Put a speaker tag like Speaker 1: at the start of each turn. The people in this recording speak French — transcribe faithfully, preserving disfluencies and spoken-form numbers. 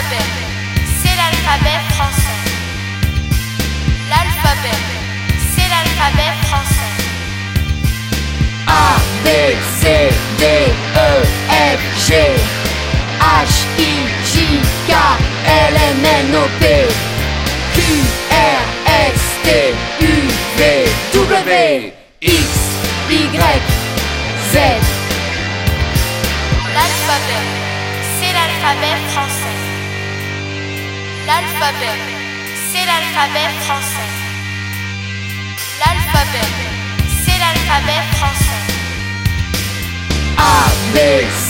Speaker 1: L'alphabet, c'est l'alphabet français. L'alphabet, c'est l'alphabet français.
Speaker 2: A, B, C, D, E, F, G, H, I, J, K, L, M, N, O, P, Q, R, S, T, U, V, W, X, Y, Z.
Speaker 1: L'alphabet, c'est l'alphabet français. L'alphabet, c'est l'alphabet français. L'alphabet, c'est l'alphabet français.
Speaker 2: A, B,